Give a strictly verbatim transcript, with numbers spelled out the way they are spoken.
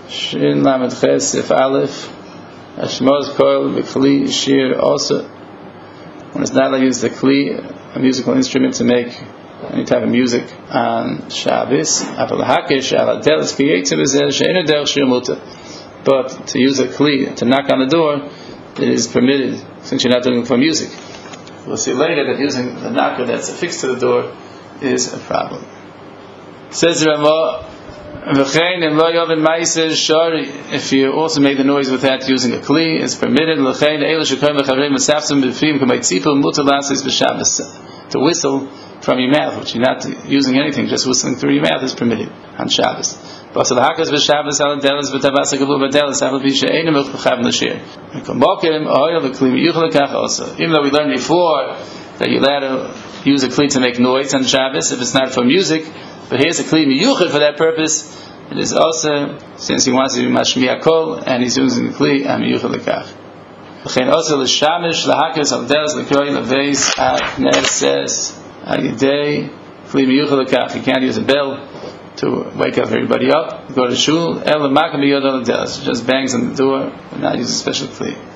Shin Lamed Ches If Aleph Hashmos Koil B'Kli Shir also. When it's not allowed to use the Kli, a musical instrument, to make any type of music on Shabbos. But to use a Kli, to knock on the door, it is permitted, since you're not doing it for music. We'll see later that using the knocker that's affixed to the door is a problem. Says the Ramah, if you also make the noise without using a Kli, it's permitted. To whistle from your mouth, which you're not using anything, just whistling through your mouth is permitted on Shabbos. Even though we learned before that you're allowed to use a Kli to make noise on Shabbos if it's not for music, but here's a Kli miyuchad for that purpose. It is also, since he wants to do mashmiya kol, and he's using the Kli and miyuchad lekach. V'chein also l'shamish l'hakas avdelas l'kroi l'veis akneses ayidei Kli miyuchad lekach. You can't use a bell to wake up everybody up. Go to shul. El l'makam b'yod al avdelas. Just bangs on the door, and not use a special Kli.